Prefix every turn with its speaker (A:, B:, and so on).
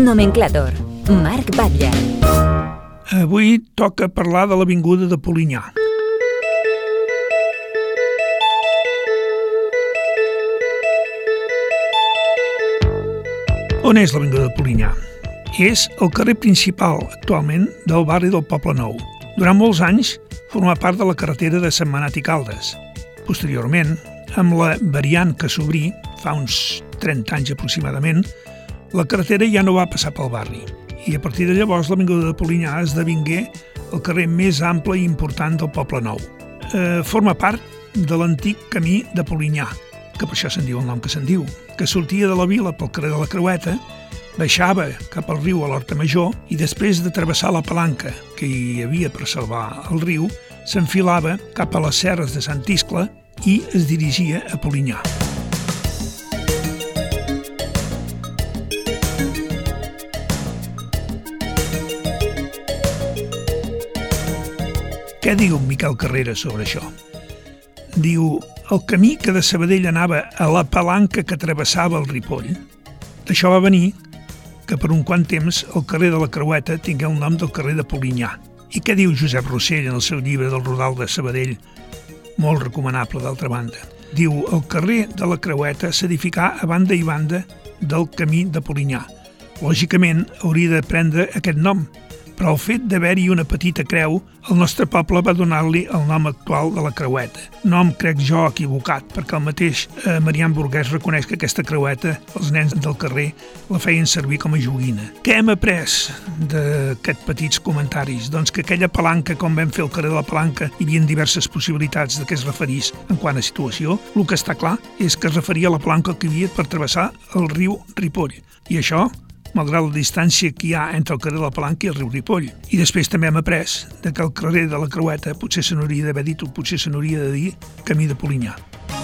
A: Nomenclàtor. Marc Batlle.
B: Avui toca parlar de l'avinguda de Polinyà. On és l'avinguda de Polinyà? És el carrer principal, actualment, del barri del Poble Nou. Durant molts anys formà part de la carretera de Sentmenat i Caldes. Posteriorment, amb la variant que s'obrí, fa uns 30 anys aproximadament, la carretera ja no va passar pel barri. I a partir de llavors l'avinguda de Polinyà esdevingué el carrer més ample i important del Poble Nou. Forma part de l'antic camí de Polinyà, que per això se'n diu el nom que se'n diu, que sortia de la vila pel carrer de la Creueta, baixava cap al riu a l'Horta Major i després de travessar la palanca que hi havia per salvar el riu, s'enfilava cap a les serres de Sant Iscle i es dirigia a Polinyà. Què diu Miquel Carrera sobre això? Diu, el camí que de Sabadell anava a la palanca que travessava el Ripoll. D'això va venir que per un quant temps el carrer de la Creueta tingué el nom del carrer de Polinyà. I què diu Josep Rossell en el seu llibre del Rodal de Sabadell? Molt recomanable, d'altra banda. Diu, el carrer de la Creueta s'edificà a banda i banda del camí de Polinyà. Lògicament, hauria de prendre aquest nom, però el fet d'haver-hi una petita creu, el nostre poble va donar-li el nom actual de la Creueta. Nom, crec jo, equivocat, perquè el mateix Marian Burguès reconeix que aquesta creueta, els nens del carrer, la feien servir com a joguina. Què hem après d'aquests petits comentaris? Doncs que aquella palanca, com vam fer el carrer de la Palanca, hi havia diverses possibilitats de què es referís en quant a situació. El que està clar és que es referia a la palanca que hi havia per travessar el riu Ripoll. I això, malgrat la distància que hi ha entre el carrer de la Palanca i el riu Ripoll. I després també hem après que el carrer de la Creueta potser se n'hauria d'haver dit o potser se n'hauria de dir camí de Polinyà.